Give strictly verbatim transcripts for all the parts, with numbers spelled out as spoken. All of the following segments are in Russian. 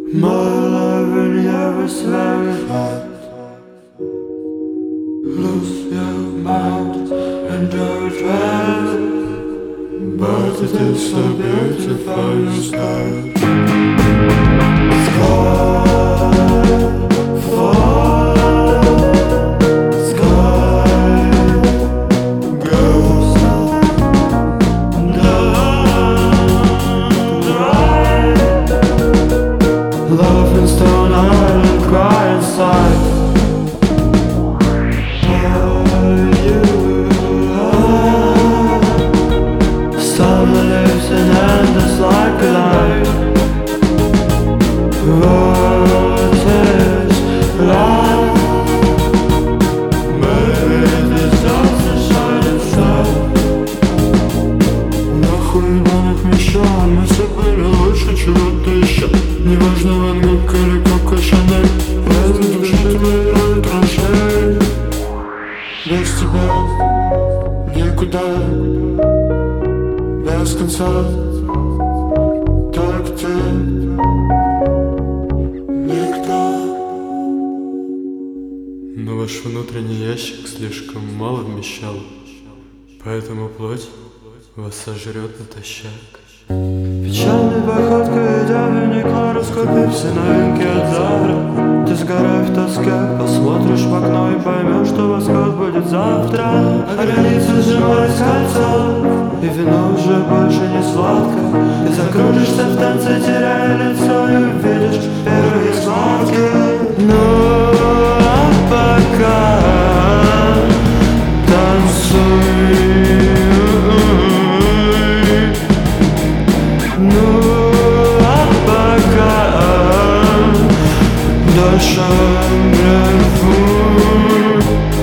My life in here is very hard. Lose your mind and do it well, but it is so beautiful instead. Sky fall, sky goes down, dry. Love in Stone Island, cry inside. Summer lives in endless like a light. What is life? Maybe this doesn't shine inside. Нахуй ебаных мещан, мы все были лучше чего-то еще. Неважно, Ван Гог или Коко Шанель, без души твоей траншеи. Без тебя никуда, без конца, только ты, никто. Но ваш внутренний ящик слишком мало вмещал, поэтому плоть вас сожрет натощак. Печальной походкой идя вникла, раскупив новинки от завтра. Ты сгорай в тоске, посмотришь в окно и поймешь, что восход будет завтра. А границы сжимают кольцо, и вино уже больше не сладко. Ты закружишься в танце, теряя лицо, и увидишь первые сладкие. Ну, а пока танцуй. Ну, а пока дальше дрейфуй.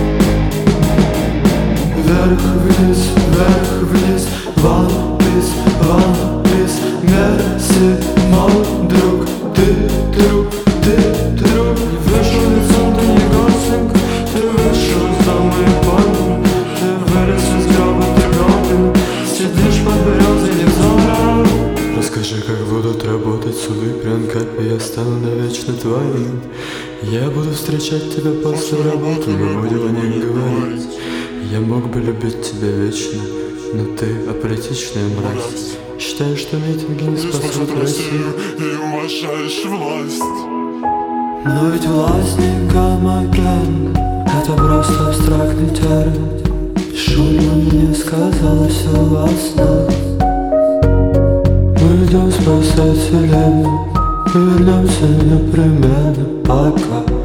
Вверх-вниз, вверх-вниз, One Piece, One Piece, Мерси, мой друг, ты друг, ты друг. Не вышел лицом, ты не гостинг, ты вышел из дома и понял. Ты вылез из гроба, ты гоблин, сидишь под березой, не взорвал. Расскажи, как будут работать суды, прянкапи, я стану навечно твоим. Я буду встречать тебя после работы, мы будем о них говорить. Я мог бы любить тебя вечно, но ты аполитичная мразь. Считаешь, что митинги не спасут Россию и уважаешь власть. Но ведь власть не гомоген, это просто абстрактный термин. Шумно мне сказалось во снах. Мы идем спасать вселенную и вернемся непременно, пока